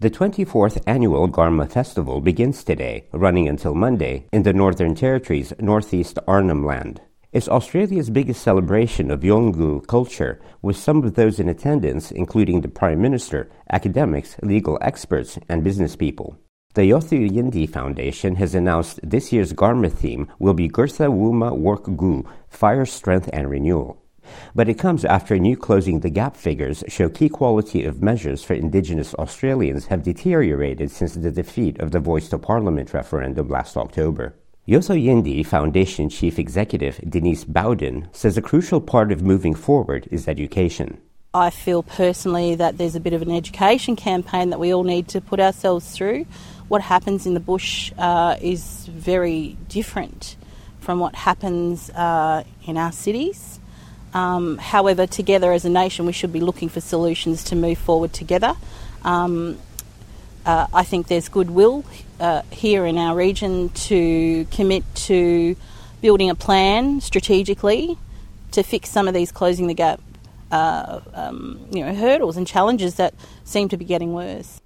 The 24th annual Garma Festival begins today, running until Monday, in the Northern Territory's northeast Arnhem Land. It's Australia's biggest celebration of Yolngu culture, with some of those in attendance including the Prime Minister, academics, legal experts, and business people. The Yothu Yindi Foundation has announced this year's Garma theme will be Gurtha Wuma Work Gu, Fire, Strength and Renewal. But it comes after new Closing the Gap figures show key quality of measures for Indigenous Australians have deteriorated since the defeat of the Voice to Parliament referendum last October. Yothu Yindi Foundation Chief Executive Denise Bowden says a crucial part of moving forward is education. I feel personally that there's a bit of an education campaign that we all need to put ourselves through. What happens in the bush is very different from what happens in our cities. However, together as a nation, we should be looking for solutions to move forward together. I think there's goodwill here in our region to commit to building a plan strategically to fix some of these closing the gap hurdles and challenges that seem to be getting worse.